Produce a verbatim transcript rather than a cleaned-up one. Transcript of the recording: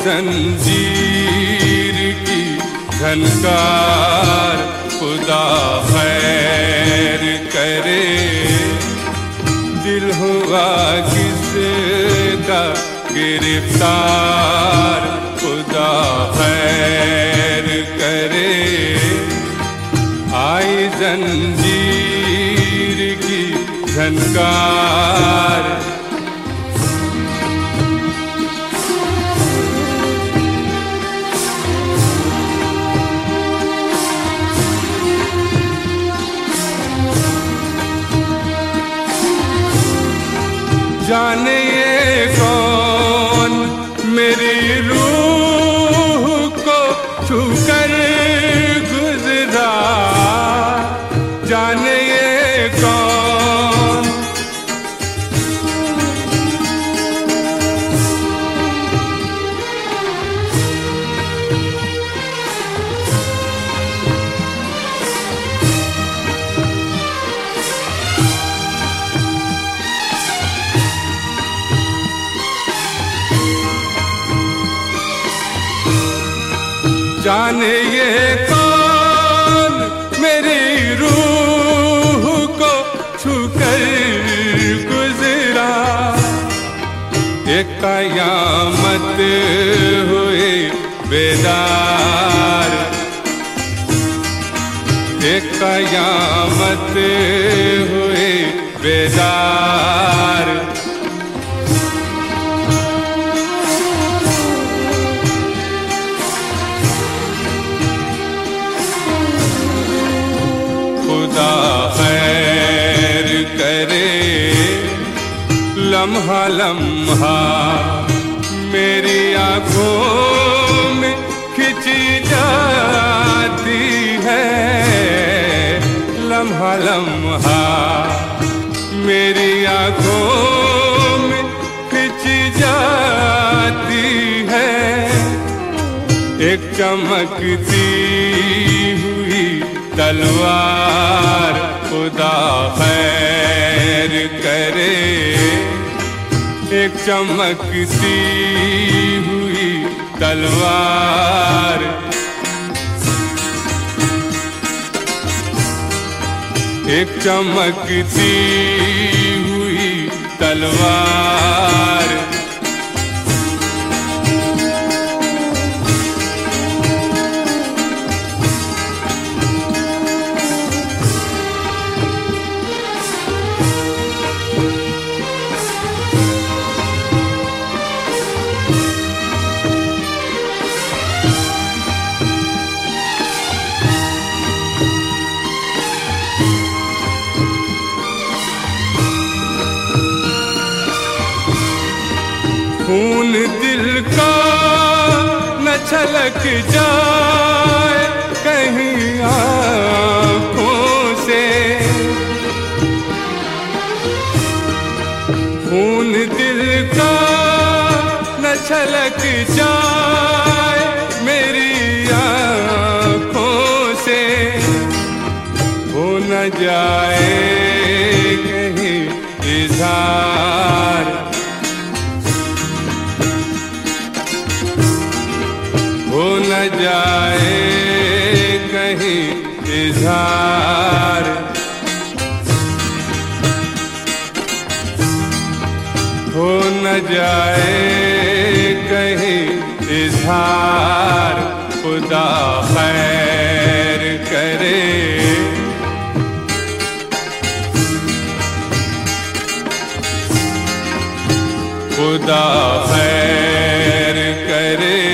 जंजीर की झनकार, खुदा खैर करे। दिल हुआ किसका गिरफ्तार, खुदा खैर करे। आई जंजीर की झनकार, जाने ये कौन मेरी रूह को छूकर गुजरा, जाने ये कौन। जाने ये कौन मेरी रूह को छूकर गुजरा, एक कयामत हुई बेदार, एक कयामत हुई बेदार। खुदा खैर करे। लम्हा लम्हा मेरी आँखों में खिंची जाती है, लम्हा लम्हा मेरी आँखों में खिंची जाती है। एक चमकती हुई तलवार, खुदा खैर करे। एक चमकती हुई तलवार, एक चमकती हुई तलवार। खून दिल का न छलक जाए कहीं आँखों से, खून दिल का न छलक जाए मेरी आँखों से। हो न जाए कहीं इज़हार, हो न जाए कहीं इज़हार। हो न जाए कहीं इज़हार, खुदा खैर करे। खुदा खैर करे।